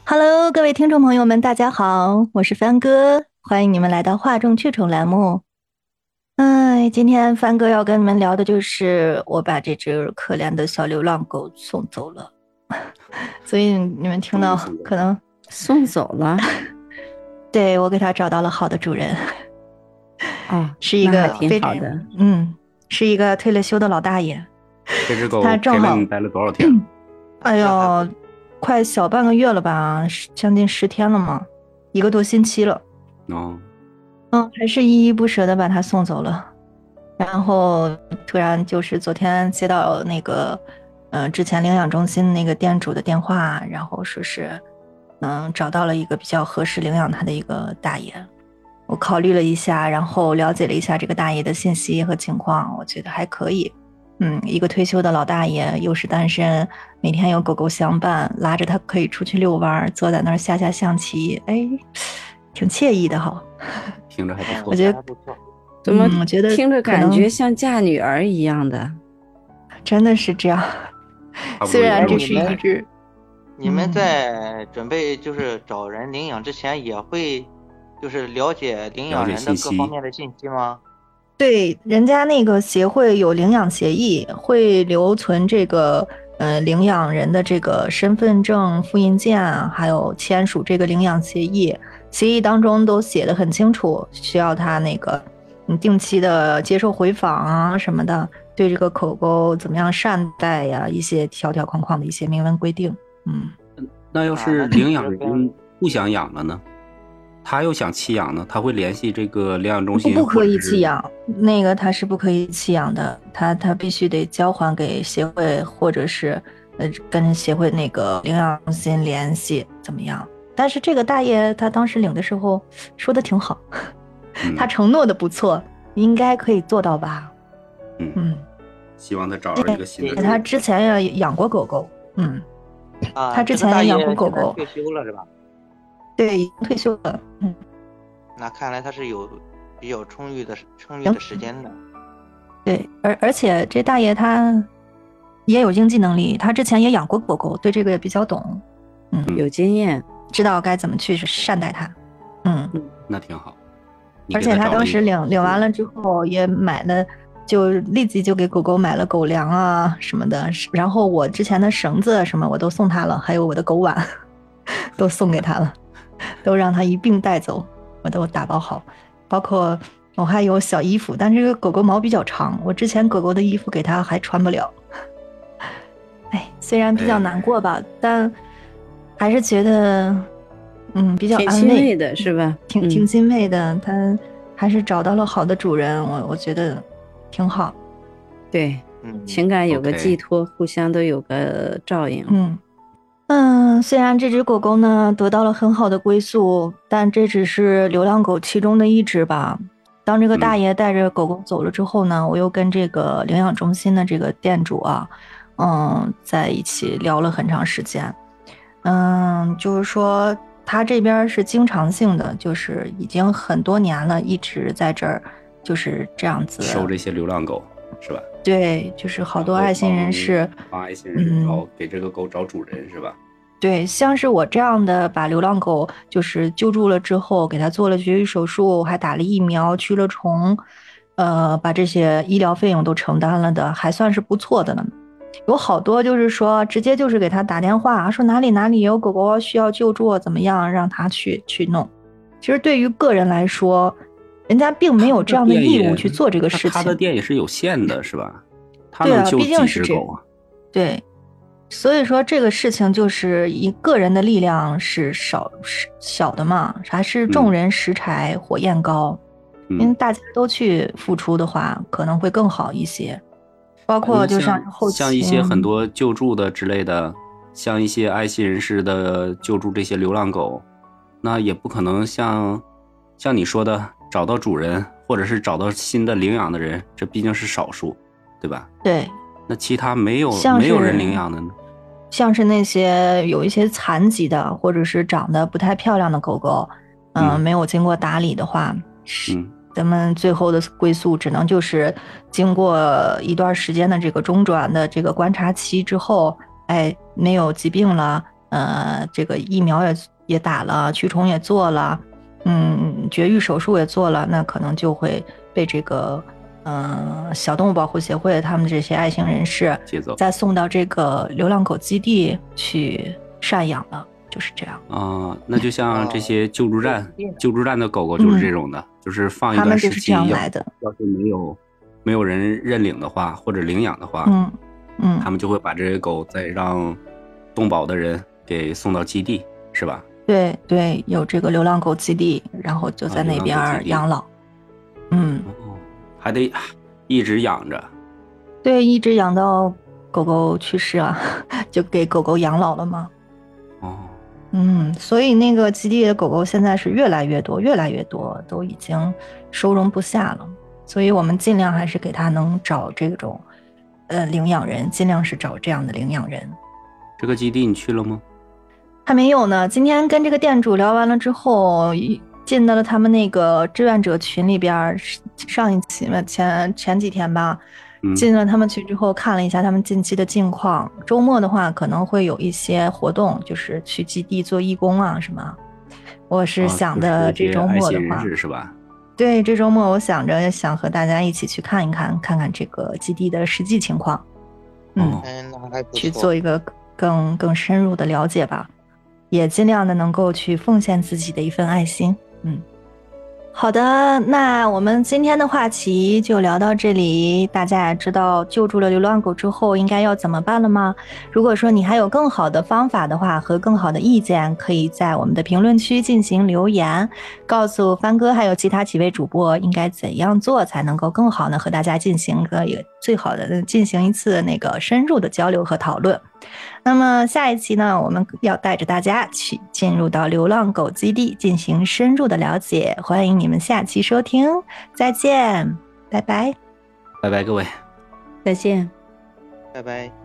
Hello，各位听众朋友们，大家好，我是帆哥，欢迎你们来到哗众取宠栏目。哎，今天帆哥要跟你们聊的就是我把这只可怜的小流浪狗送走了，所以你们听到可能送走了。 对我给它找到了好的主人， 哦， 是一那还挺个非常好的。 是一个退了休的老大爷， 这只狗他正好， 陪了你待了多少天？ 哎呦，快小半个月了吧，将近10天了嘛，一个多星期了。 哦， 还是依依不舍的把他送走了。然后突然就是昨天接到那个，之前领养中心那个店主的电话，然后说是，找到了一个比较合适领养他的一个大爷。我考虑了一下，然后了解了一下这个大爷的信息和情况，我觉得还可以。一个退休的老大爷，又是单身，每天有狗狗相伴，拉着他可以出去遛弯，坐在那儿下象棋，哎，挺惬意的哈。 听着还不错。 我觉得， 怎么我觉得听着感可能觉像嫁女儿一样的？ 真的是这样。 差不多虽然这是有点一只， 你们在准备就是找人领养之前，也会就是了解领养人的各方面的信息吗？ 对，人家那个协会有领养协议，会留存这个领养人的这个身份证复印件啊，还有签署这个领养协议。协议当中都写的很清楚，需要他那个定期的接受回访啊什么的，对这个狗狗怎么样善待呀，一些条条框框的一些明文规定。 那要是领养人不想养了呢？他又想弃养呢？他会联系这个领养中心？ 不可以弃养，那个他是不可以弃养的，他必须得交还给协会，或者是跟协会那个领养中心联系，怎么样？但是这个大爷他当时领的时候说的挺好，他承诺的不错，应该可以做到吧？ 希望他找着一个新的主人。 他之前也养过狗狗，他之前也养过狗狗， 退休了是吧？ 对，已经退休了， 那看来他是有比较充裕的时间的。 对，而且这大爷他也有应激能力，他之前也养过狗狗，对这个也比较懂， 有经验， 知道该怎么去善待它， 那挺好。 而且他当时领完了之后也买了，就立即就给狗狗买了狗粮啊什么的，然后我之前的绳子什么我都送他了，还有我的狗碗都送给他了，都让他一并带走，我都打包好，包括我还有小衣服，但是这个狗狗毛比较长，我之前狗狗的衣服给它还穿不了。哎，虽然比较难过吧，但还是觉得，比较挺安慰欣慰的是吧？ 挺欣慰的。它还是找到了好的主人，我觉得挺好。 对，情感有个寄托，互相都有个照应。 虽然这只狗狗呢得到了很好的归宿，但这只是流浪狗其中的一只吧。当这个大爷带着狗狗走了之后呢，我又跟这个领养中心的这个店主啊，在一起聊了很长时间。就是说他这边是经常性的，就是已经很多年了，一直在这儿就是这样子收这些流浪狗，是吧？ 对，就是好多爱心人士， 帮爱心人士给这个狗找主人，是吧？ 对，像是我这样的，把流浪狗就是救助了之后，给它做了绝育手术，还打了疫苗、驱了虫，把这些医疗费用都承担了的，还算是不错的呢。有好多就是说，直接就是给他打电话，说哪里哪里有狗狗需要救助，怎么样，让他去弄。其实对于个人来说，人家并没有这样的义务去做这个事情。 他的店也是有限的，是吧？他对啊， 能救毕竟几是这样。 只狗啊？ 对，所以说这个事情就是一个人的力量是小的嘛，还是众人拾柴火焰高。因为大家都去付出的话，可能会更好一些。包括就像后期， 像一些很多救助的之类的，像一些爱心人士的救助这些流浪狗，那也不可能像你说的找到主人，或者是找到新的领养的人，这毕竟是少数，对吧？ 对。 那其他没有人领养的呢？ 像是那些有一些残疾的，或者是长得不太漂亮的狗狗，没有经过打理的话，咱们最后的归宿只能就是经过一段时间的这个中转的这个观察期之后，哎，没有疾病了， 这个疫苗也打了，驱虫也做了，绝育手术也做了，那可能就会被这个小动物保护协会他们这些爱心人士再送到这个流浪狗基地去赡养了，就是这样啊。那就像这些救助站的狗狗就是这种的，就是放一段时期，要是没有人认领的话，或者领养的话，他们就会把这些狗再让动保的人给送到基地，是吧？ 对对，有这个流浪狗基地，然后就在那边养老。 还得一直养着。 对，一直养到狗狗去世啊，就给狗狗养老了嘛。所以那个基地的狗狗现在是越来越多，都已经收容不下了。所以我们尽量还是给他能找这种领养人，尽量是找这样的领养人。 这个基地你去了吗？ 还没有呢。今天跟这个店主聊完了之后，进到了他们那个志愿者群里边，上一期嘛，前几天吧，进了他们群之后，看了一下他们近期的近况。周末的话可能会有一些活动，就是去基地做义工啊什么。我是想的这周末的话， 是吧？ 对，这周末我想和大家一起去看看这个基地的实际情况。去做一个更深入的了解吧，也尽量的能够去奉献自己的一份爱心。好的，那我们今天的话题就聊到这里。大家也知道救助了流浪狗之后应该要怎么办了吗？如果说你还有更好的方法的话和更好的意见，可以在我们的评论区进行留言，告诉帆哥还有其他几位主播应该怎样做才能够更好的和大家进行最好的进行一次那个深入的交流和讨论。那么下一期呢，我们要带着大家去进入到流浪狗基地进行深入的了解，欢迎你们下期收听，再见，拜拜， 拜拜各位， 再见， 拜拜。